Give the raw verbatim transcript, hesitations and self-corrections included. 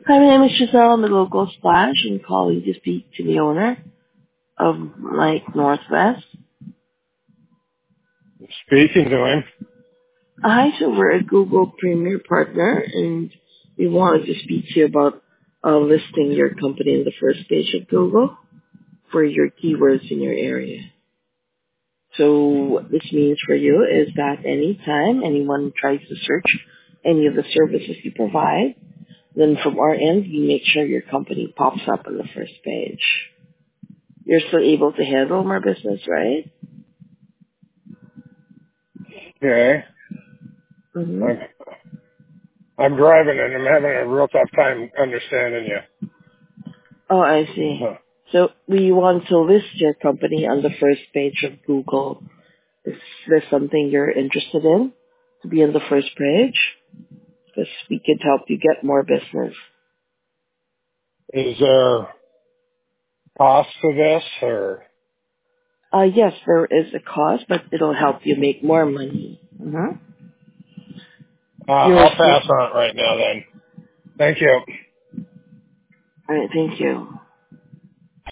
Hi, my name is Giselle. I'm the local splash. I'm calling to speak to the owner of Mike Northwest. Speaking to him. Hi, so we're a Google Premier Partner, and we wanted to speak to you about uh, listing your company in the first page of Google for your keywords in your area. So what this means for you is that anytime anyone tries to search any of the services you provide, then from our end, we make sure your company pops up on the first page. You're still able to handle more business, right? Okay. Mm-hmm. I'm, I'm driving and I'm having a real tough time understanding you. Oh, I see. Huh. So we want to list your company on the first page of Google. Is this something you're interested in? To be on the first page? Because we could help you get more business. Is there cost to this or? Uh, yes, there is a cost, but it'll help you make more money. Mm-hmm. Uh, You're I'll still... pass on it right now then. Thank you. Alright, thank you.